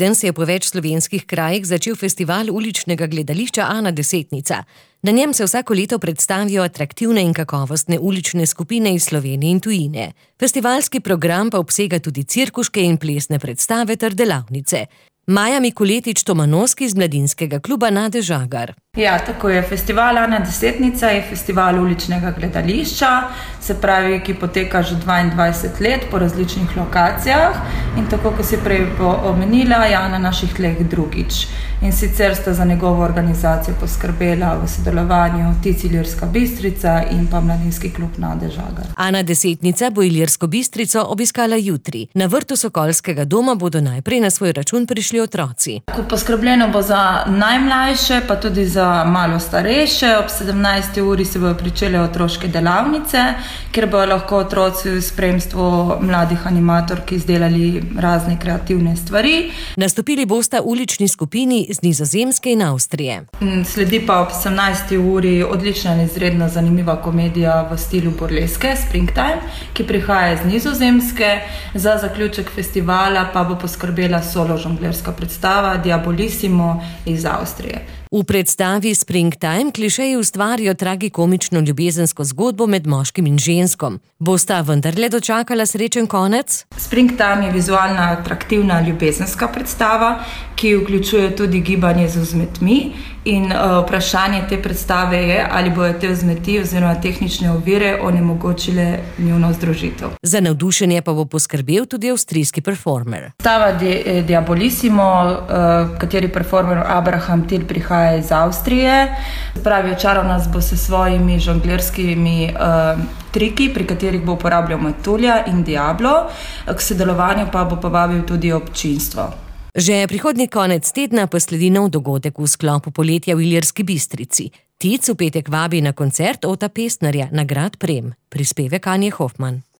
teden se je po več slovenskih krajih začel festival uličnega gledališča Ana Desetnica. Na njem se vsako leto predstavijo atraktivne in kakovostne ulične skupine iz Slovenije in tujine. Festivalski program pa obsega tudi cirkuške in plesne predstave ter delavnice. Maja Mikuletič-Tomanovski iz mladinskega kluba Nade Žagar. Ja, tako je. Festival Ana Desetnica je festival uličnega gledališča, se pravi, ki poteka že 22 let po različnih lokacijah in tako, kot si prej omenila, je na naših tleh drugič. In sicer sta za njegovo organizacijo poskrbela v sodelovanju TIC Ilirska Bistrica in pa mladinski klub Nade Žagar. Ana Desetnica bo Ilirsko Bistrico obiskala jutri. Na vrtu Sokolskega doma bodo najprej na svoj račun prišli otroci. Poskrbljeno bo za najmlajše, pa tudi za malo starejše. Ob 17. uri se bodo pričele otroške delavnice, kjer bodo lahko otroci v spremstvu mladih animatork izdelali razne kreativne stvari. Nastopili bosta ulični skupini z Nizozemske in Avstrije. Sledi pa ob 18. uri odlična in izredno zanimiva komedija v stilu burleske Springtime, ki prihaja iz Nizozemske. Za zaključek festivala pa bo poskrbela solo žonglerska predstava Diabolissimo iz Avstrije. V predstavi Springtime klišeji ustvarijo tragikomično ljubezensko zgodbo med moškim in ženskom. Bosta vendarle dočakala srečen konec? Springtime je vizualna, atraktivna ljubezenska predstava, ki vključuje tudi gibanje z vzmetmi. In vprašanje te predstave je, ali bodo te vzmeti oziroma tehnične ovire onemogočile njuno združitev. Za navdušenje pa bo poskrbel tudi avstrijski performer. Predstava Diabolissimo, kateri performer Abraham Til prihaja iz Avstrije. Pravi, očaral nas bo s svojimi žonglerskimi triki, pri katerih bo uporabljal metulja in diablo. K sodelovanju pa bo povabil tudi občinstvo. Že prihodnji konec tedna pa sledi nov dogodek v sklopu poletja v Ilirski Bistrici. TIC v petek vabi na koncert Ota Pestnerja na grad Prem. Prispevek Anje Hofman.